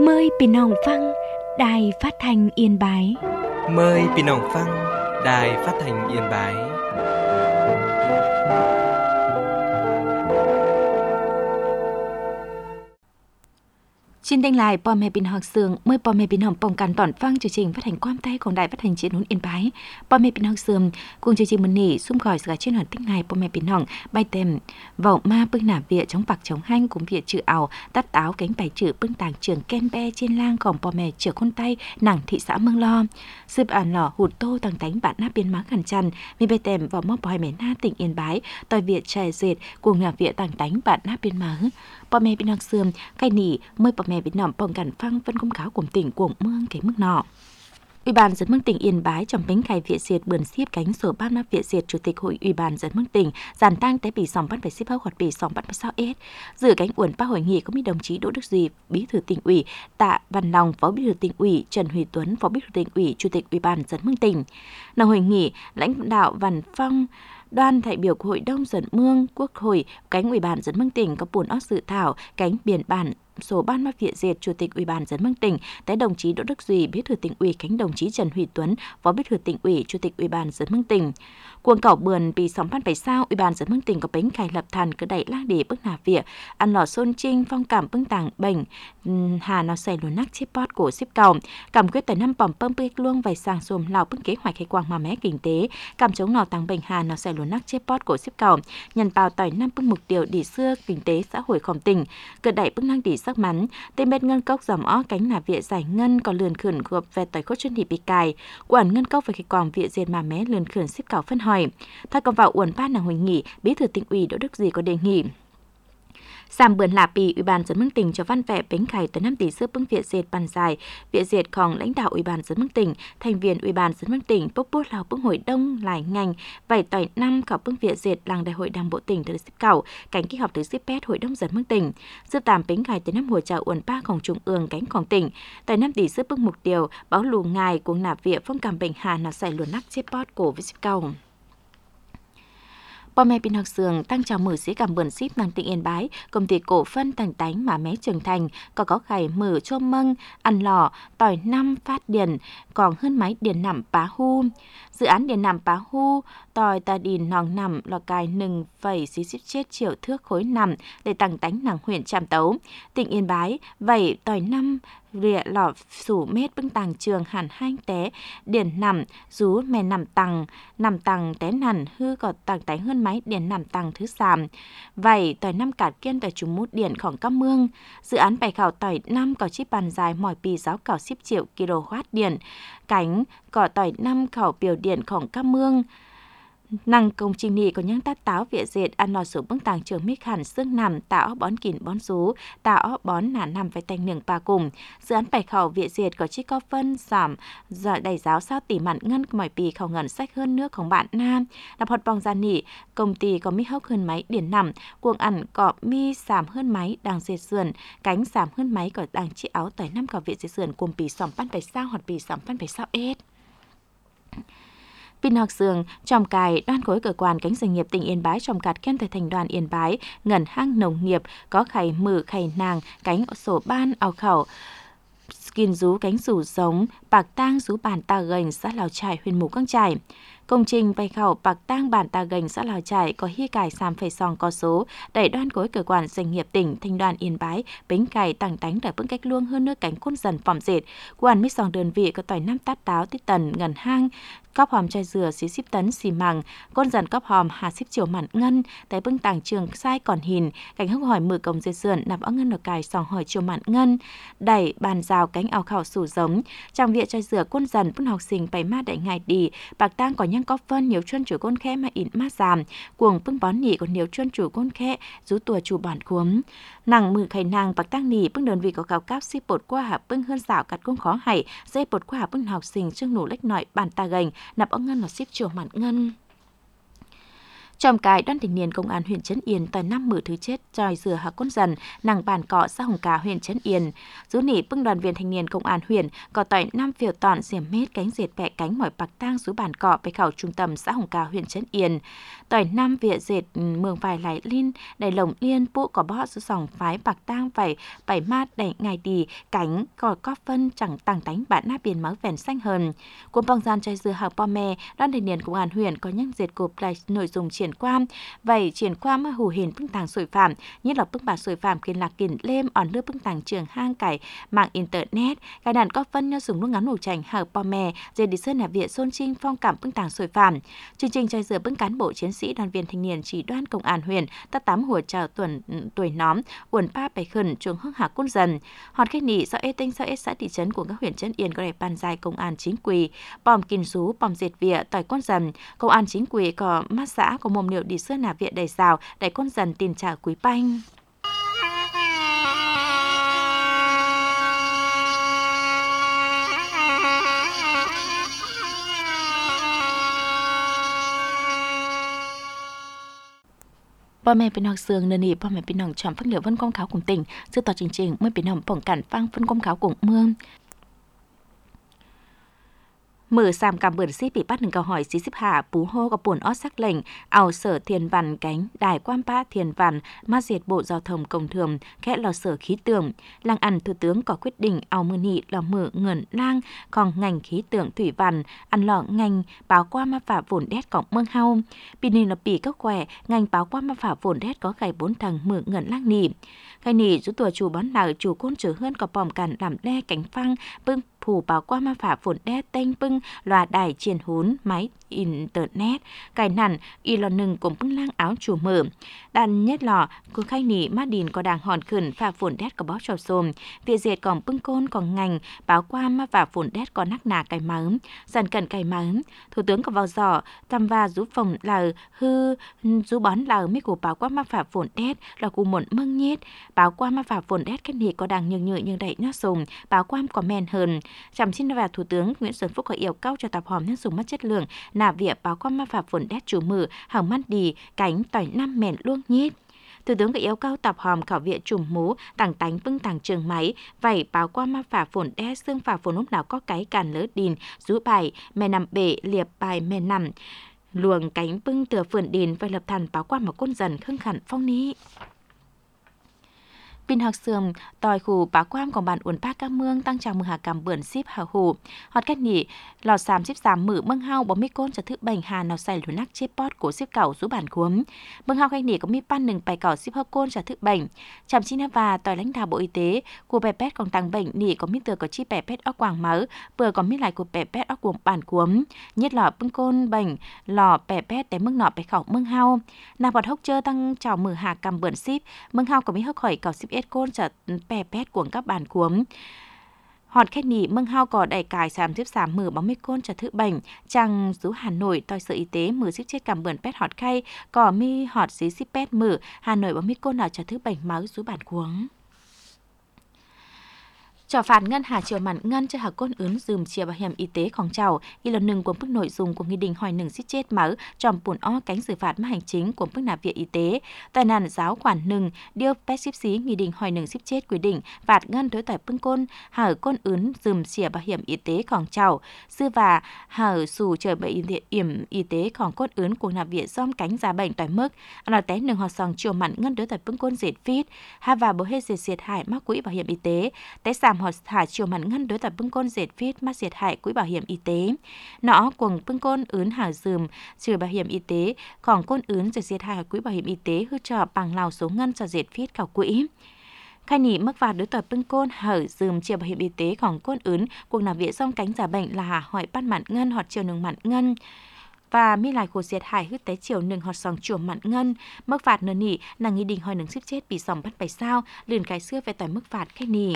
Mờiพี่น้องฟังĐài Phát thanh Yên Bái. Mời พี่น้องฟัง Đài Phát thanh Yên Bái. Xin đăng lạiพ่อแม่พี่น้องเสืองเมื่อพ่อแม่พี่น้องป้องกันตอนฟังchương trình phát hànhความใต้ของĐài Phát thanh Chiến Hồn Yên Bái. พ่อแม่พี่น้องเสืองcùng chương trìnhมื้อนี้ซุ่มgọi sự chiến hoàn tích ngàyพ่อแม่พี่น้องbài tem vào ma bưng nạp viện chống bạc chống hanh cùng viện chữ ảo tắt áo cánh bài chữ bưng tàng trường ken be trên langของพ่อแม่chữ con tay nàng thị xã Mương Lo. Sып ản lỏ hụt tô tăng tánh bạn nắp biên má khẩn chăn mi bài tem vào mốc bòi mẹ na tỉnh Yên Bái tòi viện trẻ dệt cùng nạp viện tăng tánh bạn nắp biên má. พ่อแม่พี่น้องเสื่อมใกล้หนีเมื่อพ่อแม่พี่น้องป้องกันฟังphân công cáo của tỉnh của mương cái mức nọ. Ủy ban dân mương tỉnh Yên Bái trong bánh khai Việt Diệt bườn xiết cánh sổ ban nắp Việt Diệt chủ tịch hội Ủy ban dân mương tỉnh giàn tang tế bị sòng bắt phải xếp hoạt bị sòng bắt phải sao ết dự cánh uẩn ba hội nghị có mấy đồng chí Đỗ Đức Duy bí thư tỉnh ủy, Tạ Văn Long phó bí thư tỉnh ủy, Trần Huy Tuấn phó bí thư tỉnh ủy, chủ tịch Ủy ban dân mương tỉnh. Nào hội nghị lãnh đạo Văn Phong đoàn đại biểu của Hội đồng dân mương Quốc hội cánh Ủy ban dân mương tỉnh có buồn ót dự thảo cánh biên bản số ban map Việt Diệt chủ tịch Ủy ban dân mương tỉnh tới đồng chí Đỗ Đức Duy bí thư tỉnh ủy cánh đồng chí Trần Huy Tuấn phó bí thư tỉnh ủy chủ tịch Ủy ban dân mương tỉnh. Cuồng cẩu bườn bị sóng phát phải sao Ủy ban dân mương tỉnh có bánh khai lập thần cứ đẩy lang để bước nà việc ăn lò xôn trinh phong cảm bưng tàng bệnh hà nó xài luôn nắc chip pot của ship cầu cảm quyết tới năm bỏng pơm bích luông vài sàng xùm lào bưng kế hoạch khai quang mà mé kinh tế cảm chống nọ tàng bệnh hà nó xài luôn nắc chip pot của ship cầu nhân bào tỏi năm bưng mục tiêu đi xưa kinh tế xã hội khổng tỉnh cứ đẩy bưng năng đi sắc mắn tên bên ngân cốc dòm ó cánh nà viện giải ngân còn lườn khẩn gộp về tỏi khốt chân đi bị cài quản ngân cốc về khai quang viện diệt mà mé lườn khẩn ship cầu phân hỏi thay còn vào uẩn ba nàng hội nghị bí thư tỉnh ủy Đỗ Đức Duy có đề nghị Sàm bườn lạ bì Ủy ban dân mương tỉnh cho văn vẽ bánh khải tới 5 tỷ sữa bưng Việt Diệt bàn dài Việt Diệtของlãnh đạo Ủy ban dân mương tỉnh thành viên Ủy ban dân mương tỉnh bốc bút lào bưng hội đông lại ngành vảy tỏi năm khảo bưng Việt Diệt làng đại hội đảng bộ tỉnh tới xếp cẩu cánh kích họp tới xếp pet hội đông dân mương tỉnh sư tàm bánh khải tới 5 hội chào uẩn baของtrung ương cánhของtỉnh tại 5 tỷ sữa bưng mục tiêu báo lù ngài cuồng nạp viện phong cảm bệnh hà nó xảy luồn nắp chếp pot cổ với xếp cẩu. พ่อแม่พี่น้องเสืองตั้งchào mở sĩ cảm bườn ship nàng tỉnh Yên Bái công ty cổ phân tàng tánh mà mé trưởng thành có khải mở cho mâng ăn lò tỏi năm phát điền còn hơn máy điền nằm Pá Hu dự án điền nằm Pá Hu tỏi ta điền nòng nằm lò cài 1,6 triệu thước khối nằm để tàng tánh nàng huyện Trạm Tấu tỉnh Yên Bái vậy tỏi năm rịa lò sủ mét bưng tàng trường hẳn hai té điền nằm rú mè nằm tàng té nằn hư có tàng tánh hơn máy điền nằm tàng thứ sàm vậy tỏi năm cạt kiên tỏi chúng mút điềnของcác mương dự án bài khảo tỏi năm có chip bàn dài mỏi pì giáo cảo 10 triệu kW điện cánh cỏ tỏi năm khảo biểu điệnของcác mương năng công trình này có những tát táo Việt Diệt ăn lò sủ bưng tàng trường mít hẳn xương nằm tạo bón kỉn bón rú tạo bón nả nằm với tành nường pa cùng dự án bài khảo Việt Diệt có chi có phân giảm giờ đầy giáo sao tỉ mặn ngân mỏi pì khẩu ngẩn sách hơn nướcของbạn nam đập hoạt bong gian nỉ công ty có mi hốc hơn máy điển nằm cuồng ẩn có mi giảm hơn máy đang dệt sườn cánh giảm hơn máy có đang chi áo tỏi năm khảo Việt Diệt sườn cùng pì sòng pan phải sao hoặc pì sòng pan phải sao ết Pin học sường trong cài đoan khối cơ quan cánh doanh nghiệp tỉnh Yên Bái trong cạt khen tại thành đoàn Yên Bái ngẩn hang nông nghiệp có khải mử khải nàng cánh sổ ban ao khẩu skin rú cánh rủ giống bạc tang rú bản ta gành xã Lào Trải huyện Mù Căng Chải công trình vay khẩu bạc tang bản ta gành xã Lào Trải có hi cài sàm phẩy sòng có số đẩy đoan khối cơ quan doanh nghiệp tỉnh thành đoàn Yên Bái bánh cài tàng tánh để bưng cách luông hơn nước cánh côn dần phòng dệt quan mít sòng đơn vị có tỏi năm tát táo tít tần ngẩn hang cóp hòm chai dừa xí ship tấn xì mằng con dần cóp hòm hà ship chiều mặn ngân tại bưng tàng trường sai còn hìn cánh hốc hỏi mử cổng dây sườn nạp áo ngân ở cài sòng hỏi chiều mặn ngân đẩy bàn rào cánh áo khảo sủ giống trong viện chai dừa con dần bưng học sinh bày ma đại ngày đi bạc tang có nhang cóp phân nhiều chuân chủ con khe mà ịn ma giảm cuồng bưng bón nỉ còn nhiều chuân chủ con khe rú tùa chủ bản cuống nàng mử khải nàng bạc tang nỉ bưng đơn vị có khảo cáp ship bột qua hạ bưng hơn xảo cắt công khó hay dây bột qua hạ bưng học sinh chương nổ lách nội bàn ta gành nạp áo ngân là ship chiều mặn ngân Trong cái đoàn thanh niên công an huyện Trấn Yên tại năm mử thứ chết tròi dừa hạ côn dần nàng bản cọ xã Hồng Cà huyện Trấn Yên. Dũ nỉ bưng đoàn viên thanh niên công an huyện có tại 5 phiểu tọn diểm mết cánh dệt bẹ cánh mỏi bạc tang rú bản cọไปkhảo trung tâm xã Hồng Cà huyện Trấn Yên. Tại 5 vịa dệt mường vài lại linh đầy lồng liên phụ có bó rú sòng phái bạc tang vảy bảy mát đầy ngày đi cánh cò có phân chẳng tàng tánh bạn na biển máu vẻn xanh hơn. Cuốn bong gian tròi dừa hạ po me đoàn thanh niên công an huyện có những dệt cộp lại nội dung triển quan vậy triển quan mới hù hình bưng tàng sủi phạm như là bưng bà sủi phạm kiên lạc kiên lêm on nước bưng tàng trường hang cải mạng internet cái đàn có phân nhau dùng lúc ngắn ngủ chảnh hở po me dây đi sơn là viện xôn trinh phong cảm bưng tàng sủi phạm chương trình tròi dừa bưng cán bộ chiến sĩ đoàn viên thanh niên chỉ đoan công an huyện tất tám hùa chào tuổi nóm uẩn pa bảy khẩn trường hưng hạ côn dần hòn khách nỉ do ê tinh do ê xã thị trấn của các huyện Trấn Yên có đẹp ban dài công an chính quy bom kinh sú bom diệt vịa tỏi côn dần công an chính quy có mát xã có mồm liệu đi sơn là viện đầy rào đại côn dần tiền trả quý banh.พ่อแม่พี่น้องเสืองเนนี่พ่อแม่พี่น้องชอมฟังเหลือวันก้มขาวของติ่งซึ่งต่อจริงๆเมื่อพี่น้องป้องกันฟังวันก้มขาวของเมืองมือ3กำเบิดซี่ปีปัด1กะหอย45ปูโฮกับป่วนออสซักเหล่งเอาเสือเทียนวันแก๊งได้ความป้าเทียนวันมาเสียดbộ giao thông công thường khẽ lò sở khí tượng lang ăn thủ tướng có quyết địnhเอามือนีlòมือเงินล่างของngành khí tượng thủy văn ăn lò ngành báo quaมาฝ่าฝนแดดของเมืองเฮาปีนี้làปีก็แกว่ngành báo quaมาฝ่าฝนแดดcó gầy 4 thằngมือเงินล่างนีcái nỉ chúตัวchủ bón lào chủ côn chứa hơn có bòm cản làm đe cánh phăng bưng phủ báo qua ma phả phồn đe tênh bưng loà đài triền hún máy internet cái nằn y lò nừng cũng bưng lang áo chủ mở đàn nhất lò cô khai nỉ má đìn có đàng hòn khẩn phả phồn đét có bó trò xồm việc dệt còn bưng côn còn ngành báo qua ma phả phồn đét có nắc nà cái mớm dần cận cái mớm thủ tướng có vào giỏ tham va rú phòng là hư rú bón là mấy của báo qua ma phả phồn đét là cụ muộn mưng nhét báo qua ma phả phồn đét cái nỉ có đàng nhường đậy nó sùng báo qua có men hơn chăm xin và thủ tướng Nguyễn Xuân Phúc có yêu cầu cho tập hòm nhân dùng mất chất lượng nà việc báo qua ma phả phồn đét chủ mử hỏng mắt đi cánh tỏi năm mèn luông nhít thủ tướng có yêu cầu tập hòm khảo viện trùm mú tàng tánh vững tàng trường máy vảy báo qua ma phả phồn đét xương phả phồn lúc nào có cái càn lỡ đìn rú bài mè nằm bể liệp bài mè nằm luồng cánh bưng tựa phườn đìn và lập thần báo qua một côn dần khưng khẩn phong ní Pin học sườn tòi khủ bá quamของบ้านอุ่นภาคกะเมืองตั้งจางมือหากำเบิ่น10หาหูฮอดแค่นี้หลอด33มื้อเมืองเฮาบ่มีก้นจะทึกแบ่งหาเนาใส่หรือนักเชปอดโก10เก่าสู่บ้านควมเมืองเฮาแค่นี้ก็มีปั้น1ไปเก่า10ก้นจะทึกแบ่งจำชินาวาตอยlãnh đạo bộ y tế của bè pétของต่างแบ่งนี่ก็มีเตือก็ชี้แปะเพชรออกกวางเหมอเปื่อก็มีหลายcủa bè pétออกกวงบ้านควมnhiệtหลอดปึ้งก้นแบ่งหลอดแปะแปดแต่เมืองนอกไปเข้าเมืองเฮานาบอดฮกเจอตั้งเจ้ามือหากำเบิ่น10เมืองเฮาก็มีเฮาข่อยเก่า11ก้นจะแปะแปดกวงกับบ้านควมฮอดแค่นี้เมืองเฮาก็ได้กาย33มื้อบ่มีก้นจะทึกแบ่งจังสูhà nộiตอยsở y tếมื้อ17กำเบิ่นแปดฮอดไข้ก็มีฮอด48มื้อhà nộiบ่มีก้นน่ะจะทึกแบ่งเมาสู่บ้านควงTrò phạt ngân hà chiều mặn ngân cho hạc côn ứng dùm chia bảo hiểm y tếของเจ้าอีlầnหนึ่งcủa mức nội dung của nghị định hỏiหนึ่งsiết chết mở tròm bùn o cánh xử phạt mất hành chính của mức nạp viện y tế tai nạn giáo quảnหนึ่งđiều pet ship xí nghị định hỏiหนึ่งsiết chết quy định phạt ngân đối tại bưng côn hở côn ứng dùm chia bảo hiểm y tếของเจ้าsư và hở sù chờ bảo hiểm y tếของcôn ứng của nạp viện xóm cánh giá bệnh tại mức là téหนึ่งhọt sòng chiều mặn ngân đối tại bưng côn dệt phít ha và bố hết diệt hại mắc quỹ bảo hiểm y tế té giảm họt thả chiều mặn ngân đối tập bưng côn dệt phít mắc diệt hại quỹ bảo hiểm y tế nó cùng bưng côn ướn hả dùm trừ bảo hiểm y tế còn côn ướn diệt hại quỹ bảo hiểm y tế hư trò bằng lào số ngân cho dệt phít khảo quỹ khai nỉ mức phạt đối tập bưng côn hở dùm chia bảo hiểm y tếของcôn ướn cuộc nạp viện xong cánh giả bệnh là hỏi bắt mặn ngân hoặc chiều nừng mặn ngân và mi lại khổ diệt hại hứt tế chiều nừng họt sòng chiều mặn ngân mức phạt nửa nỉ là nghị định hỏi nừng xếp chết bị sòng bắt 7 sao liền cái xưa về tỏi mức phạt khai nỉ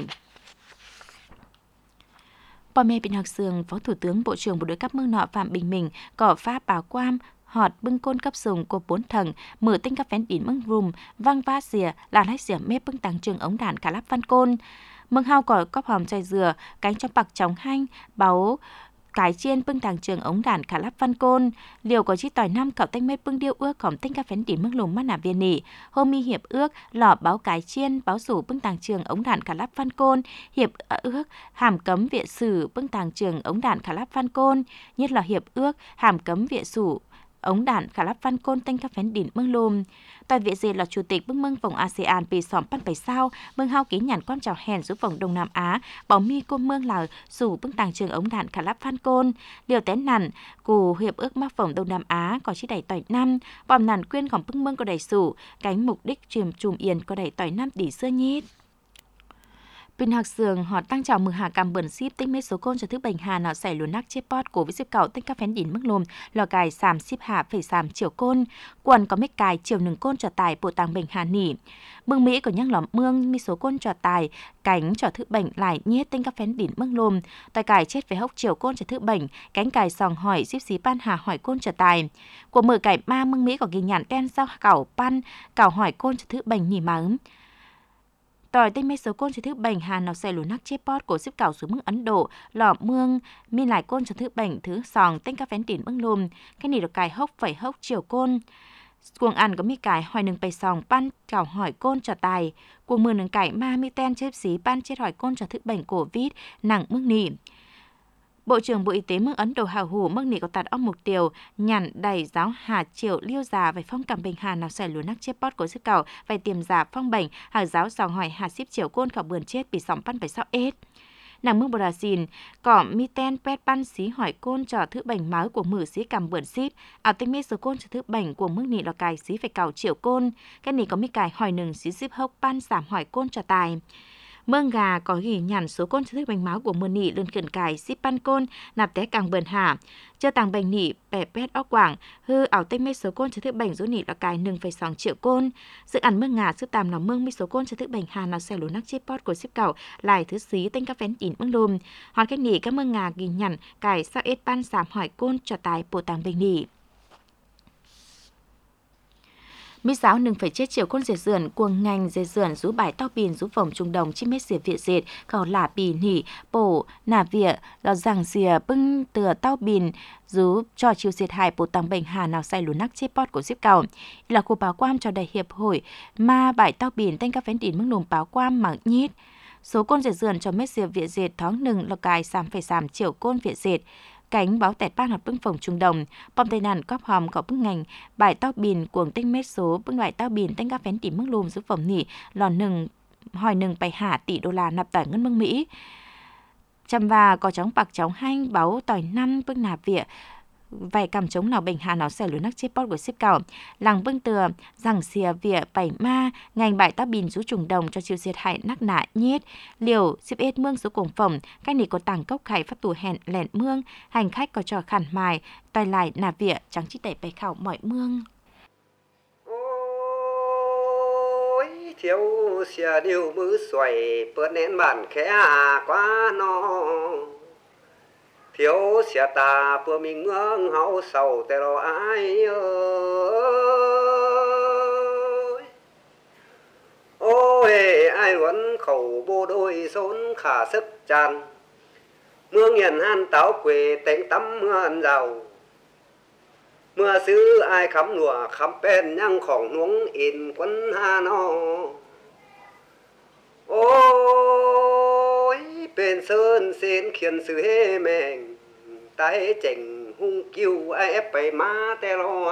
Bà mẹ Bình Hạc Sương, Phó Thủ tướng Bộ trưởng Bộ đội cấp mương nọ Phạm Bình Minh có pháp báo quam họt bưng côn cấp dùng của 4 thằng mở tinh cấp phén đỉnh mương rùm văng va xìa là lái xìa mê bưng tăng trường ống đạn cả lắp văn côn mương hao có cóp hòm chai dừa cánh trong bạc trống hanh báo cái chiên bưng tàng trường ống đàn khả lắp văn côn liều có chi tỏi năm cậu tanh mét bưng điêu ước khổng tinh ca phén đỉnh mức lùm mắt nà viên nỉ hôm mi hiệp ước lò báo cái chiên báo rủ bưng tàng trường ống đàn khả lắp văn côn hiệp ước hàm cấm viện sử bưng tàng trường ống đàn khả lắp văn côn nhất là hiệp ước hàm cấm viện sử ống đàn khả lắp văn côn tinh ca phén đỉnh mương lùm tại viện gì là chủ tịch bưng mưng vòng ASEAN bị xóm pan bảy sao mưng hao ký nhàn quan chào hèn giúp vòng Đông Nam Á bảo mi cô mương là rủ bưng tàng trường ống đạn khả lắp phan côn điều tén nằn cù hiệp ước mắc vòng Đông Nam Á có chi đẩy tỏi năm bòm nằn quyênของbưng mương có đẩy sủ cánh mục đích chìm chùm yên có đẩy tỏi năm đỉ xưa nhít Pin hạc sườn họ tăng chào mừng hạ cầm bẩn ship tích mét số côn cho thứ bệnh hà nó xảy luôn nắc chếp pot của với ship cậu tích các phén đỉnh mức lùm lò cài sàm ship hạ phải sàm chiều côn quần có mét cài chiều nừng côn cho tài bộ tàng bệnh hà nỉ mương Mỹ có nhắc lỏm mương mi số côn cho tài cánh cho thứ bệnh lại nhét tinh các phén đỉnh mức lùm tài cài chết về hốc chiều côn cho thứ bệnh cánh cài sòng hỏi ship xí pan hà hỏi côn cho tài của mở cài ba mương Mỹ có ghi nhãn ten sao cảo pan cảo hỏi côn cho thứ bệnh nhỉ mà tỏi tinh mê số côn cho thứ bệnh hà nó sẽ lùn nắc chếp pot của ship cảo xuống mức Ấn Độ lọ mương mi lại côn cho thứ bệnh thứ sòng tinh các phén đỉnh mương lùm cái này được cài hốc phẩy hốc chiều côn cuồng ăn có mi cài hỏi nừng bày sòng pan cảo hỏi côn cho tài cuồng mưa nừng cài ma mi ten chếp xí pan chết hỏi côn cho thứ bệnh Covid nặng mức nỉ Bộ trưởng Bộ Y tế nước Ấn Độ hào hủ mức nỉ có tạt óc mục tiêu nhằn đầy giáo hà triệu liêu già về phong cảm bệnh hà nào xảy lúa nắc chếp pot của sức cầu về tiềm giả phong bệnh hà giáo dòng hỏi hà ship triệu côn khảo bườn chết bị sóng pan phải sao ết nàng mương Brazil có mi ten pet pan xí hỏi côn cho thứ bệnh máu của mử xí cầm bườn ship ảo tinh mê số côn cho thứ bệnh của mức nỉ là cài xí phải cào triệu côn cái nỉ có mi cài hỏi nừng xí ship hốc pan giảm hỏi côn cho tài mương gà có ghi nhằn số côn cho thức bánh máu của mưa nỉ lươn khẩn cài ship pan côn nạp té càng bờn hạ chưa tàng bánh nỉ bẻ pet óc quảng hư ảo tây mê số côn cho thức bánh dỗ nỉ là cài 1,6 triệu côn dự ăn mương ngà sức tàm nó mương mi số côn cho thức bánh hà nó xẻ lúa nắc chip pot của ship cẩu lại thứ xí tên các phén đỉnh mương lùm hoàn cách nỉ các mương ngà ghi nhằn cài sao ết pan giảm hỏi côn cho tài bộ tàng bánh nỉ Mỹ giáo nừng phải chết chiều côn dệt dườn cuồng ngành dệt dườn rú bài tao pin rú vòng trung đồng chim mét xìa việt dệt khẩu lả bì nỉ bổ nà vịa lò rằng xìa bưng từa tao pin rú cho chiều dệt hại bộ tàng bệnh hà nào say lún nắc chếp pot của ship cầu là khu báo quam cho đầy hiệp hội ma bài tao pin tên các phén đỉnh mức nồm báo quam mà nhít số côn dệt dườn cho mét xìa việt dệt thoáng nừng là cài sàm chiều côn việt dệt cánh báo tẹt ban hoạt bưng phòng trung đồng bom tây nàn cóp hòm có bưng ngành bài tao bìn cuồng tinh mét số bưng bài tao bìn tinh các phén tỉ mức lùm giúp phòng nỉ lòn nừng hỏi nừng bày hạ tỷ đô la nạp tỏi ngân mương Mỹ chăm và có chóng bạc chóng hanh báo tỏi năm bưng nạp vịa vài cầm chống nào bệnh hà nó xẻ lúa nắc chip pot của ship cảo làng bưng từa rằng xìa vỉa bảy ma ngành bại tao bìn rú trùng đồng cho chiều diệt hại nắc nạ nhét liều ship ết mương số cùng phẩm cách này có tàng cốc khải phát tủ hẹn lẹn mương hành khách có trò khản mài tay lại nà vỉa trắng chi đẩy bày khảo mọi mương ôi thiếu xìa điều mứ xoay bớt nén bản khẽ quá no thiếu xia ta bữa mình ngưỡng hậu sầu tê lo ai ơi ôi ai vẫn khẩu bô đôi xốn khả sức tràn mưa nghiền han táo quê tánh tắm mưa giàu mưa xứ ai khắm lùa khắm bên nhang khỏng nuống in quân hà no ôi bên sơn xin khiến sự hê mình tay chỉnh hung kiêu ai ép bày má tê lo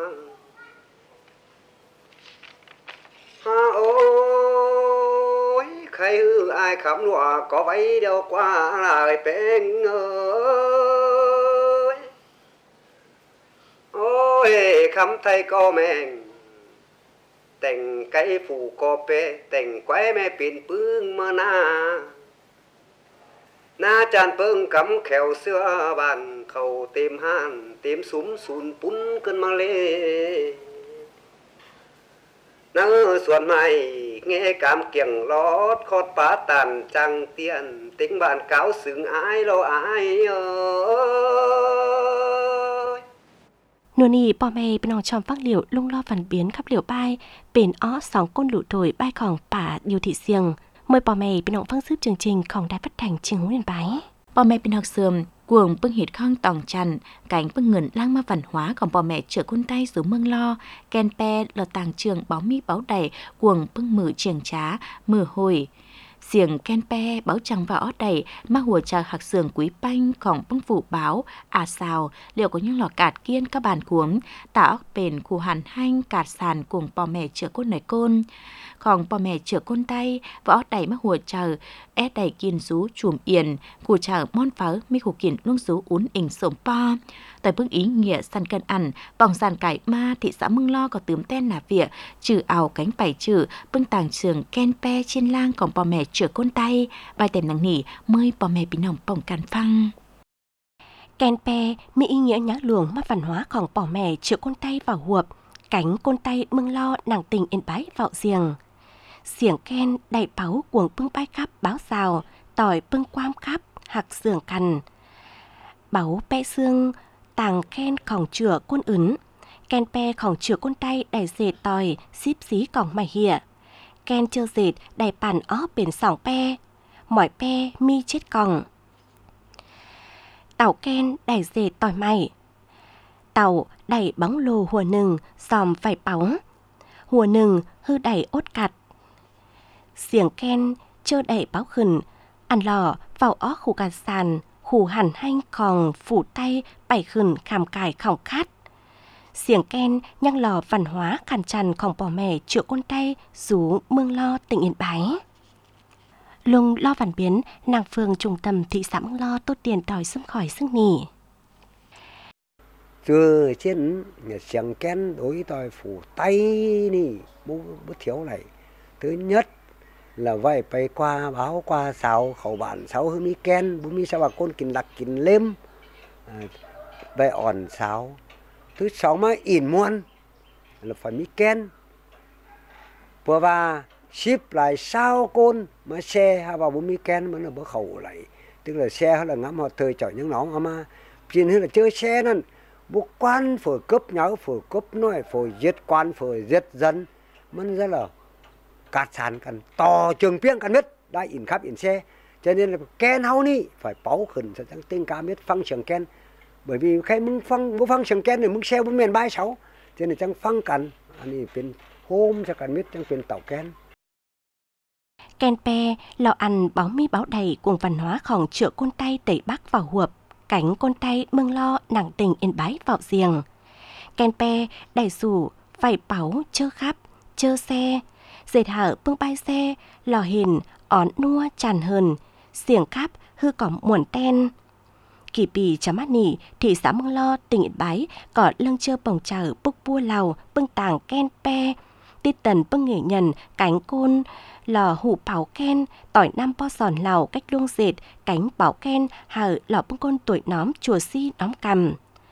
ôi khai hư ai khám lụa có váy đeo qua lại bên ơi ôi khám thay co mình tình cái phù co bê tình quái mẹ pin bưng mơ na chan bưng cắm khéo xưa bàn khẩu tìm han tìm súm sùn pún cơn mang lê nắng xuân mai nghe cảm kiềng lót khót phá tàn trăng tiền tính bạn cáo xứng ai lo ai ơi nô nì bò mè bên nòng tròn phát liệu lung lo phần biến khắp liệu bay bền ó sóng côn lũ thổi bay khòng bả yêu thị xiềng mời bò mè bên nòng phương sức chương trìnhของđài phát thanh Chương Hữu Yên Bái bò mè bên học sườm cuồng bưng hít khong tòng chằn cánh bưng ngẩn lang ma văn hóaของพ่อแม่เจือคนใต้สู่เมืองลอแกนแปลต่างเtrường báo mi báo đầy cuồng bưng mử trường trá mử hồi xiềng ken pe báo chẳng vào ót đầy ma hùa trà hạc sườn quý banhของbưng phủ báo xào liệu có những lò cạt kiên các bàn cuống tả óc bền khu hàn hanh cạt sàn cùng bò mẹ chữa côn nổi cônของพ่อแม่เจือก้นไตว่าออดใดมาหัวเจอแอดใดกินซูจุ่มเอียนกูเจอม่อนเฟ้อไม่ขู่กินลุงซูอุ้นเองสมปอแต่เพิ่งý nghĩa săn cân ăn bỏng sàn cải ma thị xã Mương Lo có tướm tên là vỉa trừ ảo cánh bảy trừ bưng tàng trường ken pe trên langของพ่อแม่เจือก้นไตbài tên nắng nỉ mơiพ่อแม่พี่น้องป่องกันฟัง Ken peมีý nghĩa nhã luồng mắt văn hóaของพ่อแม่เจือก้นไตvào huộp cánh côn tay Mương Lo nàng tình yên bái vào giềng xiềng ken đầy báo cuồng bưng bay khắp báo xào tỏi bưng quam khắp hạc sườn cằn báo pe xương tàng kenของเจือก้นอึนแกนแปของเจือก้นไตđầyเศษตอยซิบสีของไม่เหี่ยแกนเจือเศษđầyปั่นอ้อเป็นสองแปหมอยแปมีเช็ดกล่องเต่าแกนđầyเศษตอยไม่เต่าđầy bóng lồ hùa nừng xòm phải bóng hùa nừng hư đầy ốt cặt xiềng ken chơ đầy báo khẩn ăn lò vào ó khu gạt sàn khu hẳn hanh còn phủ tay bảy khẩn khảm cải khỏng khát xiềng ken nhang lò văn hóa khàn trànของพ่อแม่เจือก้นไตสู่เมืองลอtỉnh Yên Bái lùng lo văn biến nàng phường trung tâm thị xã Mương Lo tốt tiền đòi xâm khỏi sức nỉ Chưa trên xiềng ken đối tôi phủ tay nì bố thiếu này thứ nhất là vậy phải qua báo qua sáu khẩu bản sáu hương mi ken bố mi sao bà con kín đặc kín lêm vậy ỏn sáu thứ sáu mà in muôn là phải mi ken vừa và ship lại sao con mà xe hay vào bố mi ken mà nó bố khẩu lại tức là xe hay là ngắm họ thời chọn những nó mà chuyện là chơi xe nên bố quan phải cấp nhau phải cấp nói phải giết quan phải giết dânมันrất là cát sàn cần to trường piếng cần biết đã in khắp in xe cho nên là ken hau ni phải bảo khẩn sẽ chẳng tinh cá biết phăng trường ken bởi vì khiมึงphăng trường ken thìมึงxeมึงmiền bay sáu cho nên chẳng phăng cần anh ấyเป็นโฮมจะกันbiết chẳngเป็นเต่าken Ken pe lò ăn báo mi báo đầy cùng văn hóaของเจือก้นไตtây bắc vào huộp cánh côn tay Mương Lo nàng tình Yên Bái vào giềng Ken pe đầy sủ phải báo chơ khắp chơ xe dệt hở bưng bay xe lò hình ón nua tràn hờn xiềng khắp hư cỏm muộn ten kỳ bì chấm mắt nỉ thị xã Mương Lo tỉnh Yên Bái có lưng chơ bồng chở bốc bua lầu bưng tàng ken pe tít tần bưng nghệ nhân cánh côn lò hủ bảo ken tỏi nam po sòn lầu cách luông dệt cánh bảo ken hở lò bưng côn tuổi nóm chùa si nóm cầm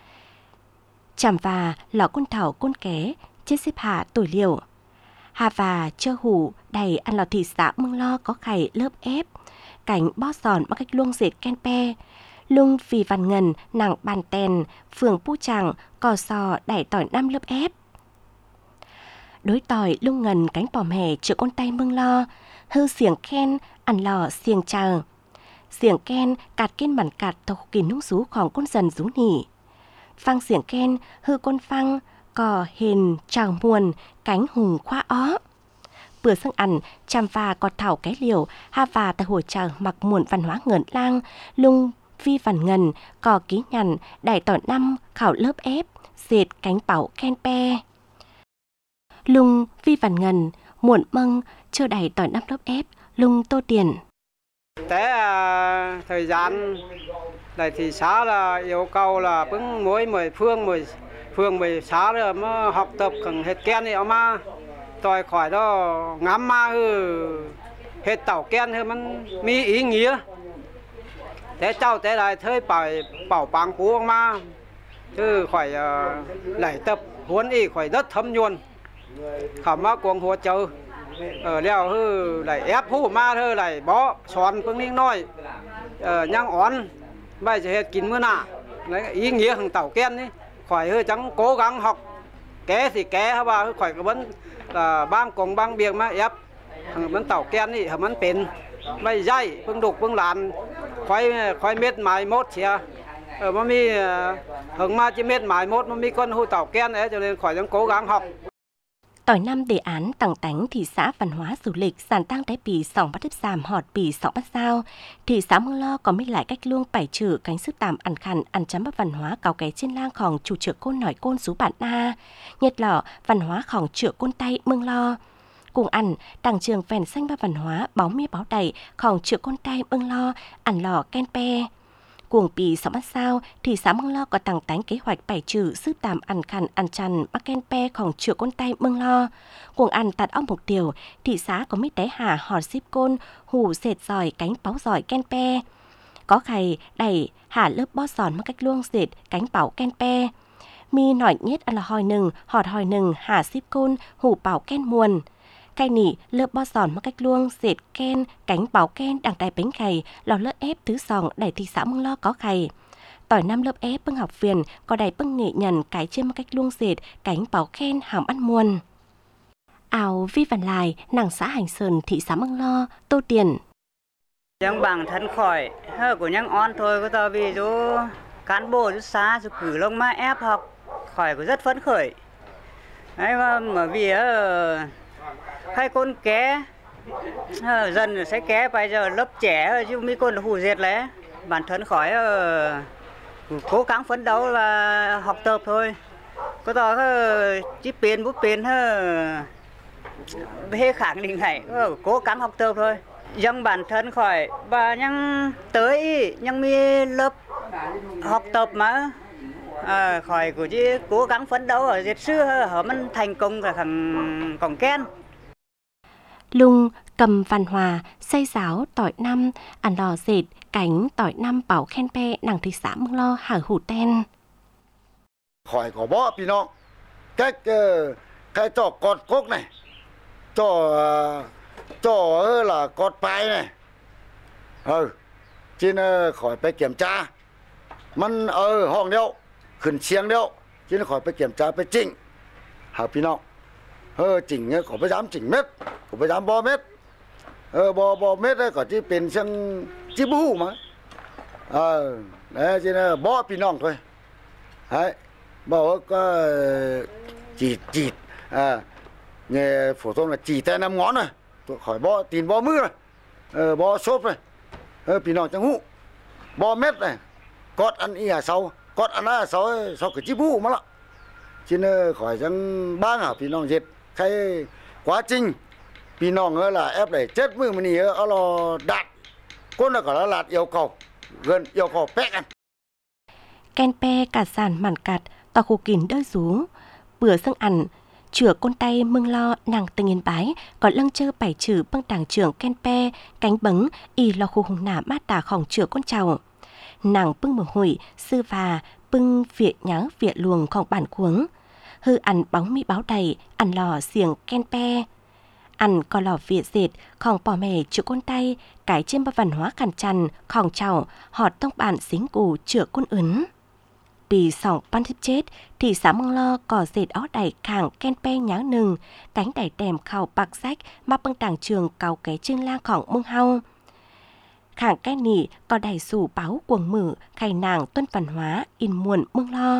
chằm và lò côn thảo côn ké trên xếp hạ tuổi liều hà và chơ hủ đầy ăn lò thị xã Mương Lo có khải lớp ép cánh bó sòn bằng cách luông dệt ken pe lung vì văn ngần nàng bàn tèn phường pu chẳng cò sò đẩy tỏi nam lớp ép đối tỏi lung ngần cánh bò mè chữa con tay Mương Lo hư xiềng ken ăn lò xiềng chờ xiềng ken cạt kiên bản cạt thâu kỳ nung rúของcon dần rú nỉ phăng xiềng ken hư con phăng cò hền trào muồn cánh hùng khoa ó bữa sưng ăn chăm và cọt thảo cái liều ha và tại hồ chờ mặc muộn văn hóa ngẩn lang lung vi văn ngần cò ký nhằn đẩy tỏi năm khảo lớp ép dệt cánh bảo ken pe lung vi văn ngần muộn mâng chưa đẩy tỏi năm lớp ép lung tô tiền Thế thời gian này thì xã là yêu cầu là bưng mỗi phương 10 xã là mà học tập cần hết ken thì mà tôi khỏi đó ngắm mà hết tàu ken thìมันมีý nghĩa thế cháu thế này thấy bảo bằng phú mà chứ khỏi lại tập huấn y khỏi rất thấm nhuần khảo mà cuồng hùa chờ ở leo hư lại ép hú ma hư lại bó xoắn phương ninh nói nhang ón bây giờ hết kín mưa nạ lấy ý nghĩa thằng tàu ken ấy khỏi hư chẳng cố gắng học ké thì ké hả bà khỏi cái vấn là bang cùng bang biếng mà ép thằng vấn tàu ken ấy hả vấn pin bây dây phương đục phương làn khoai mết mài mốt xìa ở mà mi hứng mà chỉ biết mãi một mà mi con hù tàu ken đấy cho nên khỏi đang cố gắng học. Tỏi năm đề án tặng tánh thị xã văn hóa du lịch sản tăng đáy bì sòng bắt đếp giảm họt bì sòng bắt sao. Thị xã Mương Lo có mấy lại cách luông bảy trừ cánh sức tạm ăn khăn ăn chấm bắt văn hóa cáo ké trên lang khòng chủ trưởng côn nổi côn sú bạn na. Nhiệt lọ văn hóa khòng trưởng côn tay Mương Lo. Cùng ăn, đảng trường phèn xanh ba văn hóa báo mi báo đầy khòng trưởng côn tay Mương Lo ăn lò ken pe. Cuồng bì sóng bắt sao, thị xã Mương Lo có tặng tánh kế hoạch bảy trừ sức tạm ăn khăn ăn chăn mắc ken peของchữa con tay Mương Lo. Cuồng ăn tạt ong mục tiêu, thị xã có mít đáy hà hòn xíp côn, hù sệt giỏi cánh báo giỏi ken pe. Có khay đẩy hà lớp bó giòn mắc cách luông dệt cánh báo ken pe. Mi nổi nhét ăn là hòi nừng, họt hòi nừng hà xíp côn, hù báo ken muôn. Cây nỉ lớp bo giòn mắc cách luông dệt ken cánh báo ken đằng đài bánh khay lò lớp ép thứ sòng đẩy thị xã Mương Lo có khay. Tỏi năm lớp ép bưng học viên có đẩy bưng nghệ nhận cái trên mắc cách luông dệt cánh báo ken hàm ăn muôn. Ảo vi văn lại nàng xã Hành Sơn thị xã Mương Lo Tô Tiền. Những bằng thân khỏi của những on thôi có tao vì chú cán bộ chú xã chú cử lông ma ép học khỏi của rất phấn khởi. Đấy mà vì hai con ké dần sẽ ké bây giờ lớp trẻ chứ mấy con hù diệt lẽ bản thân khỏi cố gắng phấn đấu và học tập thôi có tao chỉ tiền bút tiền về khẳng định này cố gắng học tập thôi dân bản thân khỏi và những tới những mi lớp học tập mà khỏi của chứ cố gắng phấn đấu ở diệt sư họ mình thành công cả thằng còng ken. Lung cầm văn hòa xây giáo tỏi năm ăn lò dệt cánh tỏi năm bảo khen pe nàng thị xã Mương Lo hở hủ ten. Khỏi có bóพี่น้องcách cái trò cọt cốc này trò là cọt bài này trên khỏi phải kiểm traมันห้องเดียวขึ้นเชียงเดียวtrên khỏi phải kiểm tra phải chỉnh hả พี่น้องจริงขอไปย้ำจริงเม็ดขอไปย้ำบอเม็ดบอเม็ดก็จะเป็นเชียงจิบูมั้งเนี่ยจีน่ะบอพี่น้องthôiบอกก็จีnghe phổ thông là chỉ tay 5 ngón rồi khỏi bó tiền bó mưa rồi bó xốp rồiพี่น้องจังหูบอเม็ดnày cọt ăn y à sau cọt ăn à sau cái chibu mà lắm cho nên khỏi chẳng bang hả พี่น้อง dệt cái quá trình พี่น้องlà ép để chết mưa mà nỉ ở lò đạt con là cả là yêu cầu gần yêu cầu pek ăn ken pe cả sàn màn cạt tỏ khổ kín đỡ rú bữa sưng ăn chửa con tay Mương Lo nàng tình yên bái còn lăng chơ bảy chữ băng đảng trưởng ken pe cánh bấng y lo khu hùng nả mát tả khổng chửa con chào nàng bưng mở hủi sư và bưng vịa nháng vịa luồng khổng bản cuống hư ăn bóng mi báo đầy ăn lò xiềng ken pe ăn có lò vịa dệt khổng bỏ mè chữa con tay cái trên ba văn hóa khăn chăn khổng chào họt tông bản xính củ chữa con ấn bì sòng pan thiếp chết thì xã Mương Lo có dệt ó đẩy khẳng ken pe nháng nừng cánh đẩy đèm khảo bạc rách mà băng đảng trường cáo cái chương lang khổng Mương Hau khẳng cái nỉ có đẩy sủ báo cuồng mử khay nàng tuân văn hóa in muộn Mương Lo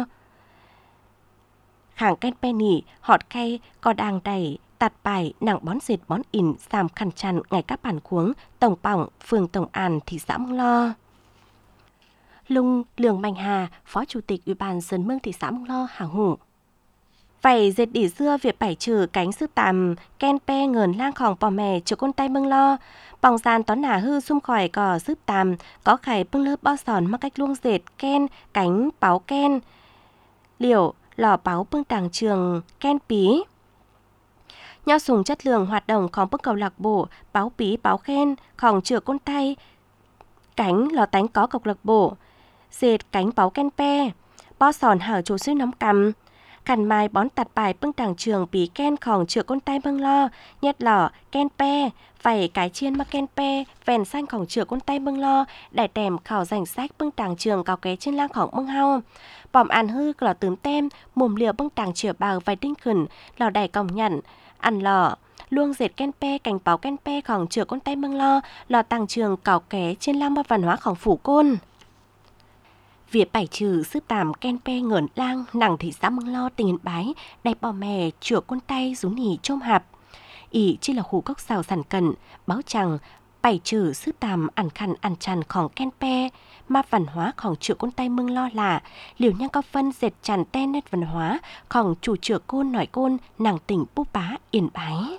khẳng ken pe nỉ họt khay có đang đẩy tạt bài nàng bón dệt bón in giảm khăn chăn ngày các bản cuống tổng bỏng phường Tổng An thị xã Mương Lo. Lung Lường Mạnh Hà, Phó Chủ tịch Ủy ban dân Mương thị xã Mương Lo hào hủ. Vậy dệt đỉ xưa việc bảy trừ cánh sức tạm ken pe ngờn lang khòng bò mè cho con tay Mương Lo. Bòng gian tón nả hư xung khỏi cỏ sức tạm có khải bưng lớp bo sòn mắc cách luông dệt ken cánh báo ken. Liệu lò báo bưng đảng trường ken pí. Nho sùng chất lượng hoạt độngของbưng cầu lạc bộ báo pí báo khenของchữa con tay cánh lò tánh có cọc lạc bộ dệt cánh báo ken pe bo sòn hở chỗ suy nóng cầm khăn mai bón tạt bài bưng đảng trường bí kenของchữa con tay Mương Lo nhét lò ken pe vảy cái chiên mắc ken pe vèn xanhของchữa con tay Mương Lo đại tèm khảo danh sách bưng đảng trường cáo ké trên langของMương Hau bỏm ăn hư lò tướm tem mồm liều bưng đảng chữa bào vài đinh khẩn lò đẩy còng nhận ăn lò luông dệt ken pe cành báo ken peของchữa con tay Mương Lo lò tàng trường cáo ké trên lang ba văn hóaของphủ côn Việc bảy trừ sư tàm ken pe ngẩn lang nặng thị xã Mương Lo tỉnh Yên Bái đại bò mè chữa con tay rú nỉ trôm hạp ỉ chỉ là khu cốc xào sản cận báo chẳng bảy trừ sư tàm ẩn khăn ẩn trànของken pe mà văn hóaของchữa con tay Mương Lo là liều nhang có phân dệt tràn tên nét văn hóaของchủ chữa côn nói côn nàng tỉnh Pú Pá Yên Bái.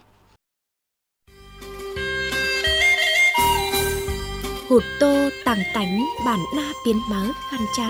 Hụt tô tàng tánh bản na biến mớ khăn chăn.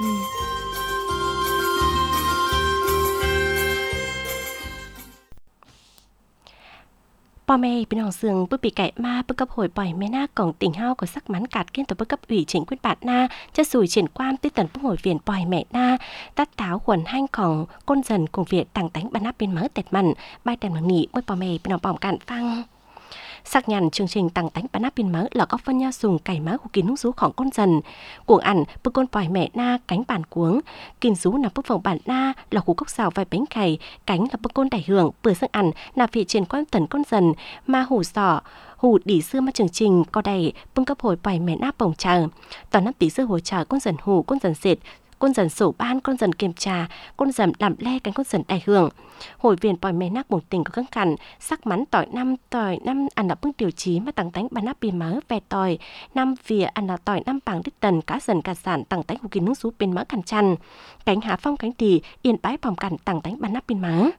Bò mê bên hồng sương bước bị cải ma bước cấp hồi bòi mê na cổng tỉnh hao của sắc mắn cạt kiên tổ bước cấp ủy chính quyết bạn na chất sùi triển quan tư tần bước hồi viện bòi mẹ na tát táo quần hanhของcôn dần cùng việc tàng tánh bản áp bên mớ tẹt mặn bài tèm bằng nghỉ bôi bò mê bên hồng bòm cạn phăng. Xác nhận chương trình tăng tánh bản áp biên mớ là có phân nha dùng cải má của kín nung rúของcon dần cuồng ảnh bức con pòi mẹ na cánh bản cuống kín rú nằm bức phòng bản na là khu cốc xào vài bánh cày cánh là bức con đại hưởng bữa sức ảnh là phía trên quan tần con dần mà hủ sỏ hủ đỉ xưa mà chương trình có đầy bưng cấp hồi pòi mẹ na bồng chờ toàn năm tỷ xưa hồi chờ con dần hủ con dần dệt con dần sổ ban con dần kiềm trà con dần làm le cánh con dần đại hưởng hội viên bòi mẹ nác bồng tình có căng cằn sắc mắn tỏi năm ăn là bưng điều chí mà tăng tánh bàn áp bì mớ về tỏi năm vỉa ăn là tỏi năm bằng đích tần cá dần cả sản tăng tánh của kín nước rú bên mớ cằn chăn cánh hạ phong cánh tỳ yên bái bòm cằn tăng tánh bàn áp bên mớ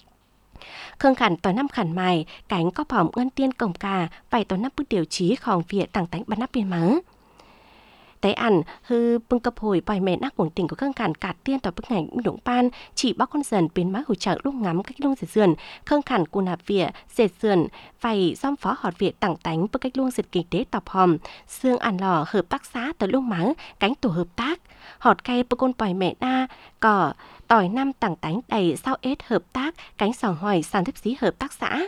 khương khẩn tỏi năm khẩn mài cánh có bòm ngân tiên cổng cà vài tỏi năm bưng điều chíของvỉa tăng tánh bàn áp bên mớ tế ảnh hư bưng cập hồi bòi mẹ nác cuồng tình của khương khản cạt tiên tỏ bức ngành đụng ban chỉ bác con dần biến má hủ trợ lúc ngắm cách luông dệt sườn khương khản cù nạp vỉa dệt sườn phải xóm phó họt vỉa tặng tánh bức cách luông dệt kinh tế tọp hòm xương ăn lò hợp tác xã tới lúc máng cánh tổ hợp tác họt cây bức con bòi mẹ na cỏ tỏi năm tặng tánh đầy sao ết hợp tác cánh sòng hỏi sàn thép xí hợp tác xã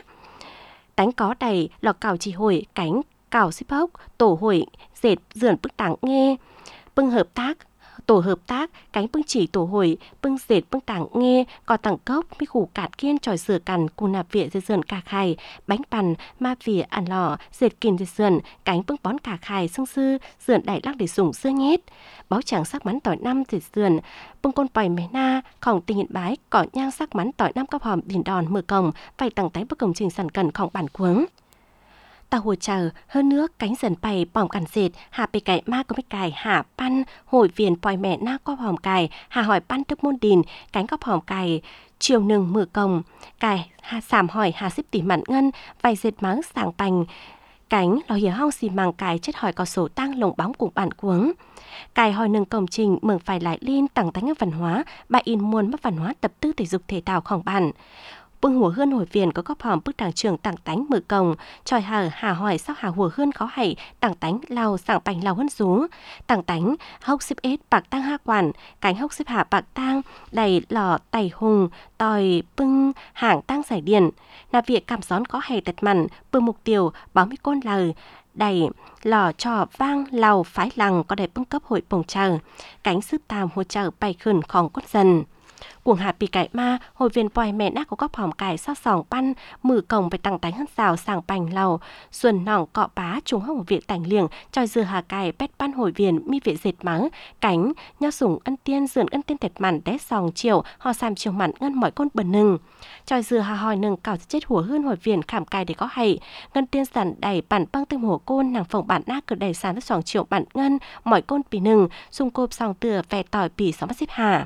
tánh có đầy lò cào chỉ hồi cánh cào ship hốc tổ hội dệt dườn bức tảng nghe bưng hợp tác tổ hợp tác cánh bưng chỉ tổ hội bưng dệt bưng tảng nghe có tặng cốc mi khủ cạt kiên tròi sửa cằn cù nạp vỉa dệt sườn cà khai bánh bàn ma vỉa ăn lò dệt kiên dệt sườn cánh bưng bón cà khai xương sư sườn đại lắc để dùng xưa nhét báo chẳng sắc mắn tỏi năm dệt sườn bưng con pòi mé naของtình hiện bái cỏ nhang sắc mắn tỏi năm cấp hòm điền đòn mở cổng phải tặng tánh bức công trình sản cầnของbản cuống tàu hồ chờ hơn nước cánh dần bày bòm cằn dệt hạ bề cải ma có mấy cài hạ pan hội viên pòi mẹ na có hòm cài hạ hỏi pan tức môn đìn cánh có hòm cài chiều nừng mở cổng cài hạ sàm hỏi hạ xếp tỉ mặn ngân vài dệt máng sàng bành cánh lò hiểu hong xì màng cài chất hỏi có sổ tăng lồng bóng cùng bản cuống cài hỏi nâng công trình mừng phải lại liên tặng tánh văn hóa bà in muôn mất văn hóa tập tư thể dục thể thaoของbản bưng hùa hơn hồi viên có góp hòm bức đảng trường tặng tánh mở cổng tròi hờ hà hỏi sao hà hùa hơn khó hay tặng tánh lao sảng bành lao hơn rú tặng tánh hốc xếp ết bạc tăng ha quản cánh hốc xếp hạ bạc tăng đầy lò tẩy hùng tòi bưng hàng tăng giải điện là việc cảm gión có hay tật mặn bưng mục tiêu báo mi côn lời đầy lò trò vang lầu phái lằng có đầy bưng cấp hội bồng chờ cánh sức tàm hỗ trợ bày khẩnของcon dần cuồng hạ bị cải ma hội viên pòi mẹ nác có góp hòm cải sao sòng pan mử cổng về tặng tánh hơn xào sàng bành lầu xuân nòng cọ bá trùng hóc một việc tành liềng tròi dừa hà cải pét pan hội viên mi vệ dệt máng cánh nho sủng ân tiên dườn ân tiên tẹt mặn đét sòng chiều họ sàm chiều mặn ngân mọi con bần nừng tròi dừa hà hỏi nừng cào chết hùa hơn hội viên khảm cài để có hay ngân tiên sản đầy bản băng tương hổ côn nàng phòng bản nác cờ đầy sàn đất sòng chiều bản ngân mọi con pì nừng xung cộp sòng tựa vẻ tỏi pì sáu mắt xếp hà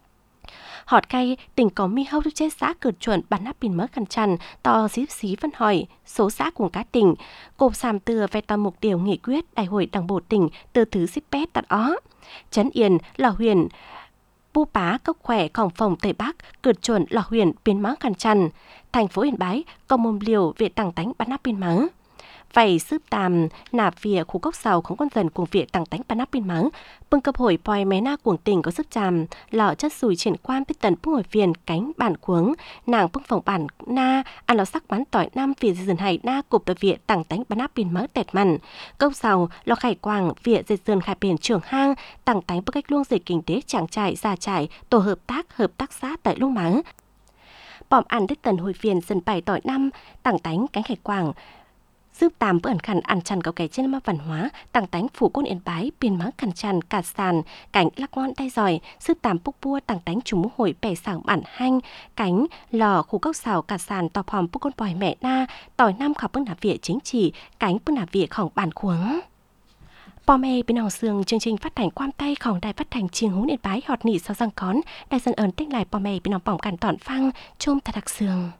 họt cây tỉnh có mi hâu chết xã cử chuẩn bản áp pin mớ khăn chăn to xí phân hỏi số xã cùng cá tỉnh cộp sàm từa về tòa mục tiêu nghị quyết đại hội đảng bộ tỉnh từ thứ ship pet tận ó trấn yên lò huyền Pú Pá cốc khỏeของphòng Tây Bắc cử chuẩn lò huyền biến mớ khăn chăn thành phố Yên Bái có mồm liều về tặng tánh bản áp pin mớ vậy sướp tàm nạp vỉa khu cốc sầuของcon dần cùng việc tặng tánh bản áp pin mắng bưng cập hội pòi mé na cuồng tình có sức tràm lọ chất sùi triển quan biết tần bưng hồi viên cánh bản cuống nàng bưng phòng bản na ăn lọ sắc bắn tỏi nam vì dần hay na cụp tờ vỉa tặng tánh bản áp pin mắng tẹt mặn cốc sầu lọ khải quàng vỉa dệt dần khai biển trường hang tặng tánh bức cách luông dệt kinh tế chẳng trải ra trải tổ hợp tác xã tại luông mắng bòm ăn đích tần hồi viên dần bày tỏi năm tặng tánh cánh khải quàng giúp tạm bữa ẩn khăn ăn chăn có cái trên mà văn hóa tăng tánh phủ côn Yên Bái biên máng khăn chăn cả sàn cảnh lắc ngon tay giỏi giúp tạm bốc bua tăng tánh chủ mũ hội bẻ sảng bản hanh cánh lò khu cốc xào cả sàn tọp hòm bốc con bòi mẹ na tỏi nam khảo bưng nạp viện chính trị cánh bưng nạp việnของbản khuống Bò mê bên hòng xương chương trình phát hành quam tayของđài phát hành chiêng hún Yên Bái họt nỉ sau răng cón đài dân ơn tích lại bò mê bên hòng bỏng cản tỏn phăng chôm thật đặc xương